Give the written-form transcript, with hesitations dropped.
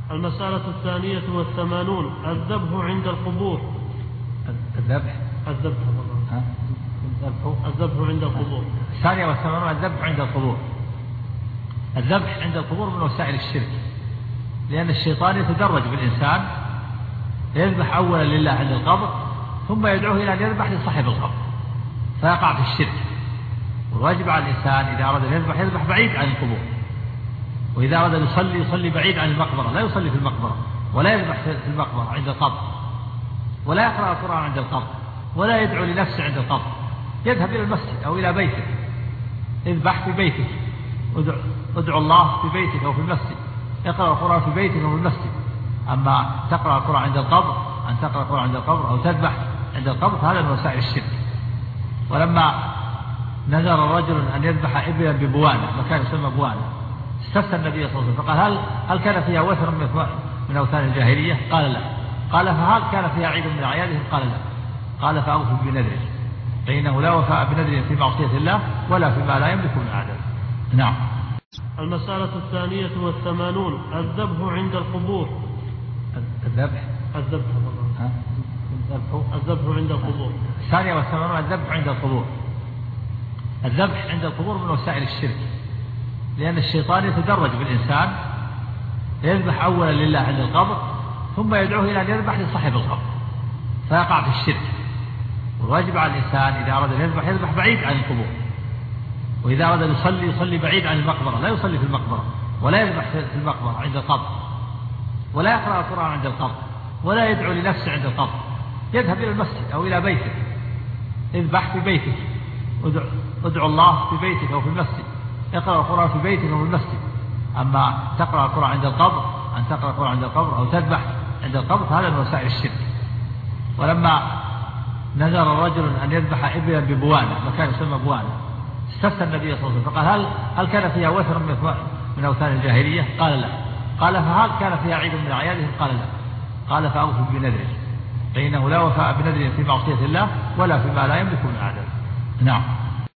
المسألة 82 الذبح عند القبور. الذبح عند القبور. 82 الذبح عند القبور. الذبح عند القبور من وسائل الشرك، لأن الشيطان يتدرج بالإنسان، يذبح أولا لله عند القبر، ثم يدعوه إلى أن يذبح لصاحب القبر، فيقع في الشرك. والواجب على الإنسان إذا أراد أن يذبح بعيد عن القبور، وإذا أراد أن يصلي بعيد عن المقبرة، لا يصلي في المقبرة، ولا يذبح في المقبرة عند القبر، ولا يقرأ القرآن عند القبر، ولا يدعو لنفسه عند القبر. يذهب إلى المسجد أو إلى بيته، اذبح في بيتك، ادعو الله في بيتك أو في المسجد، اقرأ القرآن في بيتك أو في المسجد. أما تقرأ القرآن عند القبر، أن تقرأ القرآن عند القبر أو تذبح عند القبر، هذا من وسائل الشرك. ولما نذر رجل أن يذبح إبلا ببوانة، مكان يسمى بوانة، استفتى النبي صلى الله عليه وسلم فقال: هل كان فيها وثر من أوثان الجاهلية؟ قال لا. قال: فهل كان فيها عيد من أعيادهم؟ قال لا. قال: فأوفوا بنذره، فإنه لا وفاء بنذره في معصية الله ولا فيما لا يملك من أعداء. نعم. المسألة 82 الذبح عند القبور. الذبح عند القبور. 82 الذبح عند القبور. الذبح عند القبور من وسائل الشرك، لأن الشيطان يتدرج بالإنسان، يذبح أولا لله عند القبر، ثم يدعوه إلى أن يذبح لصاحب القبر، فيقع في الشرك. والواجب على الإنسان إذا أراد أن يذبح بعيد عن القبور، وإذا أراد أن يصلي بعيد عن المقبرة، لا يصلي في المقبرة، ولا يذبح في المقبرة عند القبر، ولا يقرأ القرآن عند القبر، ولا يدعو لنفسه عند القبر. يذهب إلى المسجد أو إلى بيته، اذبح في بيتك، ادعو الله في بيتك أو في المسجد، اقرأ القرآن في بيتك أو في المسجد. أما تقرأ القرآن عند القبر، أن تقرأ القرآن عند القبر أو تذبح عند القبر، هذا من وسائل الشرك. ولما نذر رجل أن يذبح إبلا ببوانة، مكان يسمى بوانة، استفتى النبي صلى الله عليه وسلم فقال: هل كان فيها وثر من أوثان الجاهلية؟ قال لا. قال: فهل كان فيها عيد من أعيادهم؟ قال لا. قال: فأوفوا بنذره، فإنه لا وفاء بنذره في معصية الله ولا فيما لا يملك من أعداء. نعم.